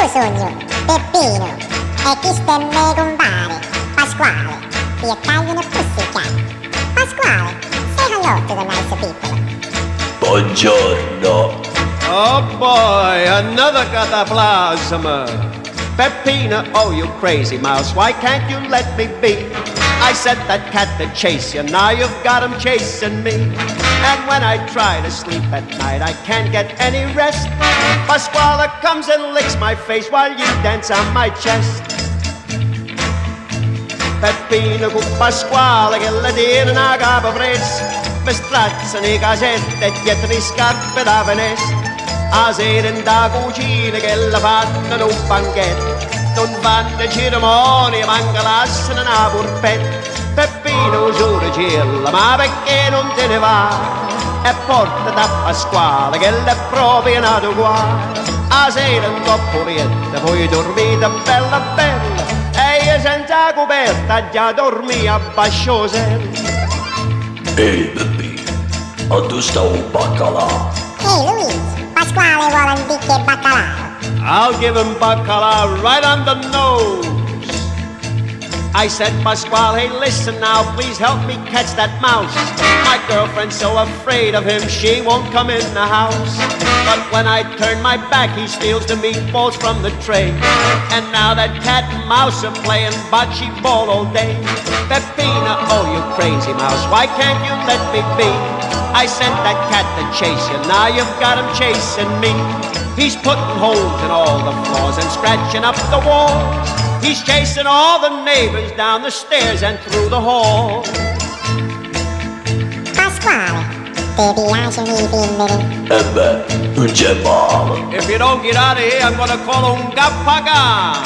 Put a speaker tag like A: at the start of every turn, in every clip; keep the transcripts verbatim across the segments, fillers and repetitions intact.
A: sogno, Peppino, e chi stemme compare, Pasquale, the Italian pussycat. Pasquale, say hello to the nice people.
B: Buongiorno.
C: Oh boy, another cataplasm. Peppino, oh you crazy mouse, why can't you let me be? I sent that cat to chase you, now you've got him chasing me. And when I try to sleep at night, I can't get any rest. Pasquale comes and licks my face while you dance on my chest. Peppino con Pasquale che le tiene una capa fresca, mi strazzano i casette dietro le scarpe da Venezia. A sera in da cucina che la fanno in un banchetto, non fanno cerimonie, manca lasciano una polpetta. Peppino giuro cielo, ma perché non te ne va? E porta da Pasquale che l'è proprio nato qua. A sera in troppo rietta, poi dormite bella bella, e io senza coperta già dormì a basciose.
B: Ehi Peppino, dove sta un baccalà?
A: Ehi Luigi, Pasquale vuole un bicchiere baccalà.
C: I'll give him bacala right on the nose. I said, Pasquale, hey, listen now, please help me catch that mouse. My girlfriend's so afraid of him, she won't come in the house. But when I turn my back, he steals the meatballs from the tray. And now that cat and mouse are playing bocce ball all day. Peppino, oh, you crazy mouse, why can't you let me be? I sent that cat to chase you, now you've got him chasing me. He's putting holes in all the floors and scratching up the walls. He's chasing all the neighbors down the stairs and through the hall.
A: Pasquale, ti piacciono i film?
B: E beh, non c'è male.
C: If you don't get out of here, I'm gonna call un gappagano.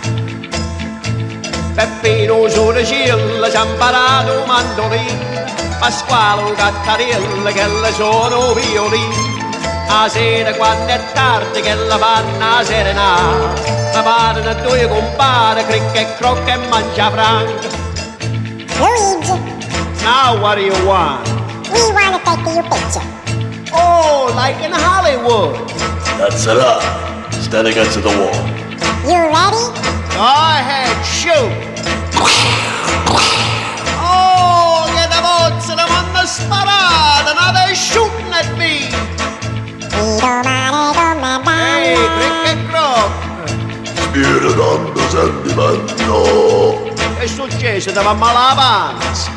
C: Peppino sulle cille ci ha imparato un mandolino. Pasquale un cattarello che le sono violini. A sera quando è tardi che la fanno a serenare, la parlano due compare, cricca e crocca e mangia franca.
A: Luigi,
C: Now what do you want?
A: we want to take your picture.
C: Oh, like in Hollywood.
B: That's right. Stand against the wall.
A: You ready?
C: Go ahead, shoot. Oh, che da bozza mi hanno sparato, now they're shooting at me.
A: Domani come
C: Hey, cricca e crocca.
B: Spirito tanto sentimento.
C: Che è successo? Davamo la panza.